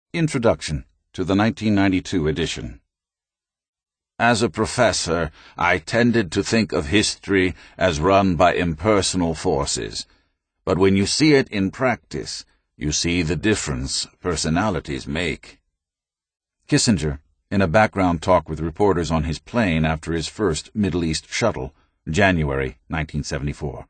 Introduction to the 1992 edition. As a professor, I tended to think of history as run by impersonal forces. But when you see it in practice, you see the difference personalities make. Kissinger, in a background talk with reporters on his plane after his first Middle East shuttle, January 1974.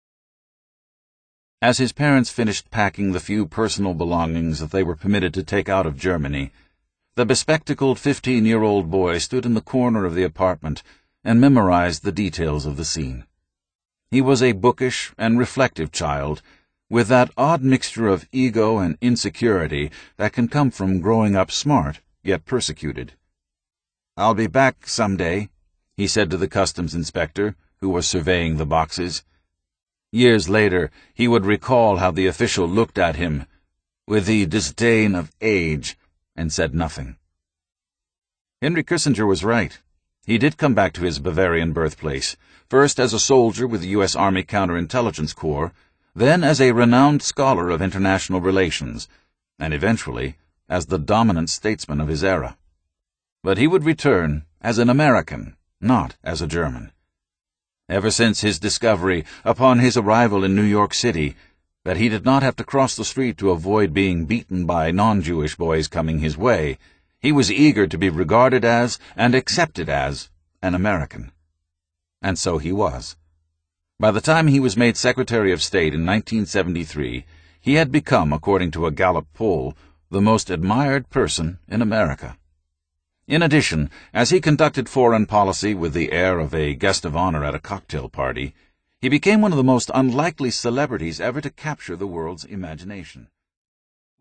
As his parents finished packing the few personal belongings that they were permitted to take out of Germany, the bespectacled 15-year-old boy stood in the corner of the apartment and memorized the details of the scene. He was a bookish and reflective child, with that odd mixture of ego and insecurity that can come from growing up smart, yet persecuted. "I'll be back someday," he said to the customs inspector, who was surveying the boxes. Years later, he would recall how the official looked at him with the disdain of age and said nothing. Henry Kissinger was right. He did come back to his Bavarian birthplace, first as a soldier with the U.S. Army Counterintelligence Corps, then as a renowned scholar of international relations, and eventually as the dominant statesman of his era. But he would return as an American, not as a German. Ever since his discovery, upon his arrival in New York City, that he did not have to cross the street to avoid being beaten by non-Jewish boys coming his way, he was eager to be regarded as and accepted as an American. And so he was. By the time he was made Secretary of State in 1973, he had become, according to a Gallup poll, the most admired person in America. In addition, as he conducted foreign policy with the air of a guest of honor at a cocktail party, he became one of the most unlikely celebrities ever to capture the world's imagination.